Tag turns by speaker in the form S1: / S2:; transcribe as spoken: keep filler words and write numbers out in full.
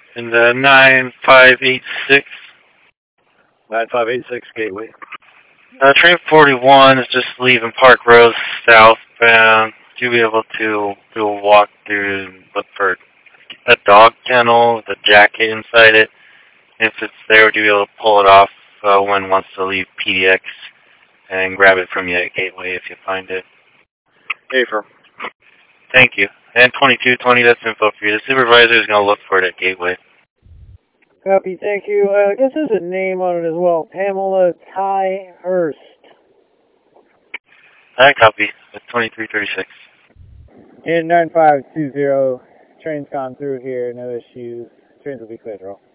S1: In the nine five eight six.
S2: nine five eight six Gateway.
S1: Uh, train forty-one is just leaving Park Rose southbound. You'll be able to do a walk through and look for a dog kennel with a jacket inside it. If it's there, would you be able to pull it off uh, when wants to leave P D X and grab it from you at Gateway if you find it.
S2: Affirm.
S1: Thank you. And twenty-two twenty, that's info for you. The supervisor is going to look for it at Gateway.
S3: Copy, thank you. Uh, I guess there's a name on it as well. Pamela Ty Hurst.
S1: I copy. That's twenty-three thirty-six.
S3: And nine five two zero. Train's gone through here. No issues. Trains will be cleared, roll.